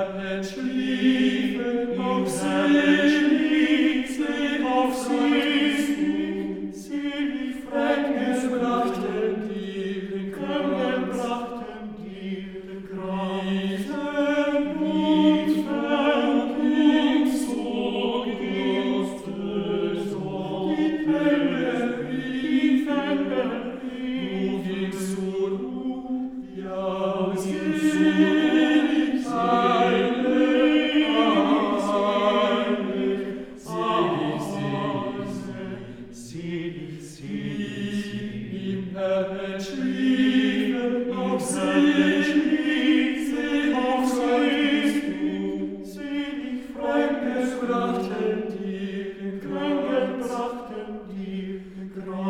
Herren schliefen, auf sie, auf sie, selig Fremden brachten dir den Kreuz, den Kreuz, brachten dir den Kreuz.